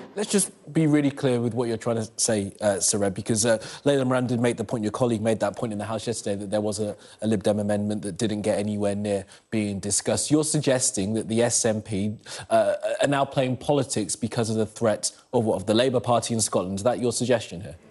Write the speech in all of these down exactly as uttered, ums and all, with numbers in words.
Let's just be really clear with what you're trying to say, uh, Sareb, because uh, Layla Moran did make the point, your colleague made that point in the House yesterday, that there was a, a Lib Dem amendment that didn't get anywhere near being discussed. You're suggesting that the S N P uh, are now playing politics because of the threat of what, of the Labour Party in Scotland. Is that your suggestion here?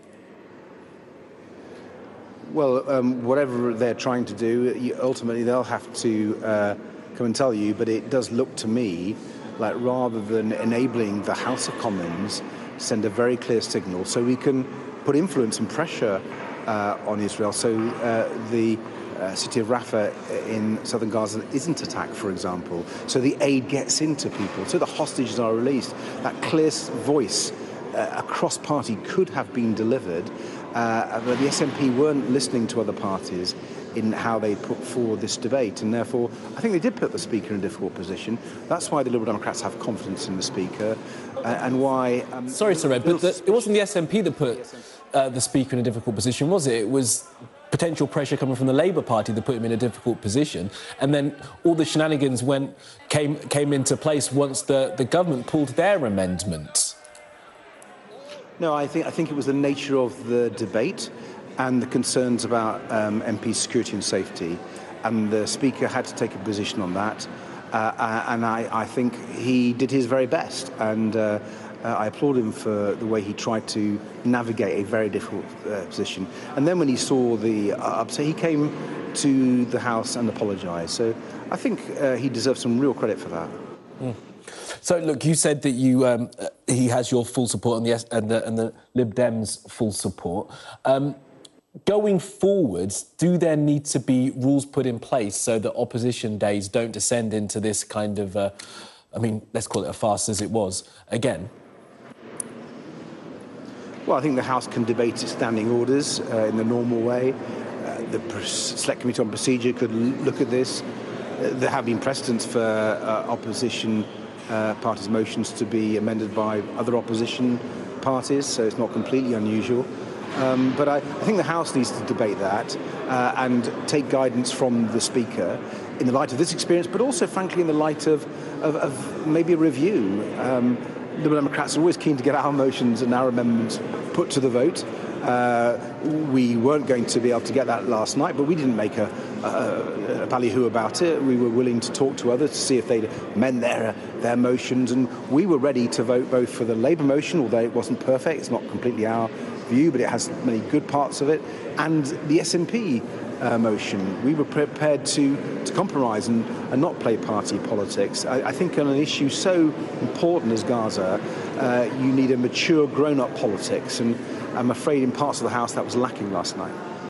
Well, um, whatever they're trying to do, ultimately they'll have to uh, come and tell you, but it does look to me like rather than enabling the House of Commons, send a very clear signal so we can put influence and pressure uh, on Israel. So uh, the uh, city of Rafah in southern Gaza isn't attacked, for example. So the aid gets into people. So the hostages are released. That clear voice uh, across party could have been delivered. Uh, but the S N P weren't listening to other parties in how they put forward this debate, and therefore I think they did put the Speaker in a difficult position. That's why the Liberal Democrats have confidence in the Speaker, uh, and why... Um, Sorry, Sareb, but the, it wasn't the S N P that put uh, the Speaker in a difficult position, was it? It was potential pressure coming from the Labour Party that put him in a difficult position, and then all the shenanigans went came came into place once the, the government pulled their amendment. No, I think I think it was the nature of the debate and the concerns about um, M P security and safety, and the Speaker had to take a position on that, uh, and I, I think he did his very best, and uh, uh, I applaud him for the way he tried to navigate a very difficult uh, position. And then when he saw the uh, upset, he came to the House and apologised. So I think uh, he deserves some real credit for that. Mm. So, look, you said that you um, uh, he has your full support and the, and the, and the Lib Dems' full support. Um, going forwards, do there need to be rules put in place so that opposition days don't descend into this kind of, uh, I mean, let's call it a farce as it was, again? Well, I think the House can debate its standing orders uh, in the normal way. Uh, the Select Committee on Procedure could look at this. Uh, there have been precedents for uh, opposition Uh, parties' motions to be amended by other opposition parties, so it's not completely unusual. Um, but I, I think the House needs to debate that uh, and take guidance from the Speaker in the light of this experience, but also, frankly, in the light of, of, of maybe a review. Um, Liberal Democrats are always keen to get our motions and our amendments put to the vote. Uh, we weren't going to be able to get that last night, but we didn't make a, a, a ballyhoo about it. We were willing to talk to others to see if they'd amend their, their motions, and we were ready to vote both for the Labour motion, although it wasn't perfect, it's not completely our view, but it has many good parts of it, and the S N P uh, motion. We were prepared to, to compromise and, and not play party politics. I, I think on an issue so important as Gaza, uh, you need a mature, grown-up politics, and I'm afraid in parts of the House that was lacking last night.